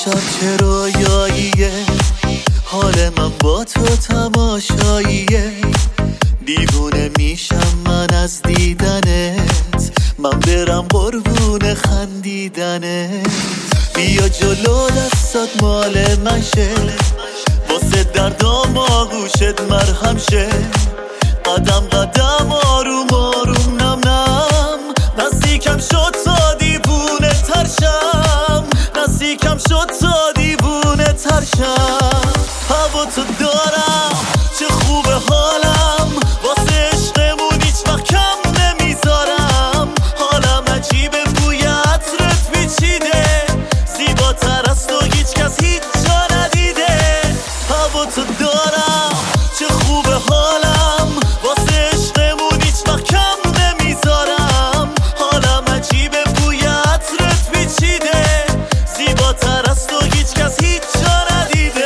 شب چه رویاییه، حال من با تو تماشاییه. دیوونه میشم من از دیدنت، من برم قربون خندیدنت. بیا جلو دستات مال من شه، واسه دردام آغوشت مرهم شه. قدم قدم آروم آروم نم نم، نزدیکم شد تا دیوونه ترشم، نزدیکم شد تا دیوونه ترشم. هوا تو دارم چه خوبه حالم، واسه عشقمون هیچ وقت کم نمیذارم. حالم عجیبه بوی عطرت پیچیده، زیباتر از تو هیچ کس هیچ جا ندیده. هوا تو دارم چه خوبه حالم، واسه عشقمون هیچ وقت کم نمیذارم. حالم عجیبه بوی عطرت پیچیده، زیباتر از تو هیچ کس هیچ جا ندیده.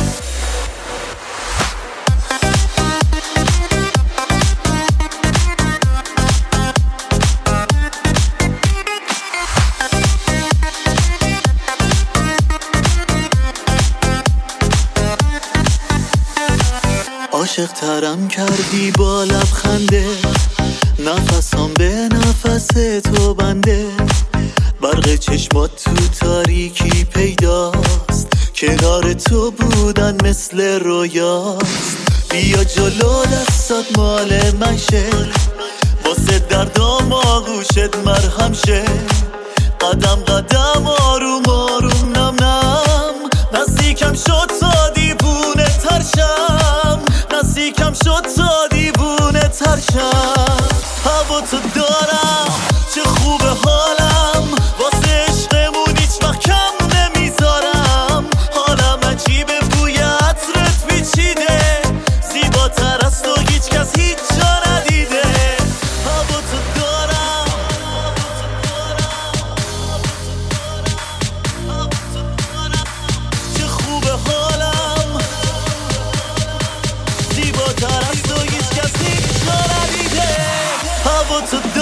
عاشق ترم کردی با لبخنده، نفسم به نفس تو بنده. برق چشمات تو تاریکی پیداست، کنار تو بودن مثل رویاست. بیا جلو دستات مال من شه، واسه دردام آغوشت مرهم شه. قدم قدم آروم آروم نم نم، نزدیکم شد تا دیوونه ترشم، نزدیکم شد تا دیوونه ترشم. هوا تو دارم چه خوبه حالم، واسه عشقمون هیچ وقت کم نمیذارم. حالم عجیبه بوی عطرت پیچیده، زیباتر از تو هیچ کس هیچ جا ندیده. هوا تو دارم چه خوبه حالم، زیباتر از تو هیچ کس هیچ جا ندیده. هوا تو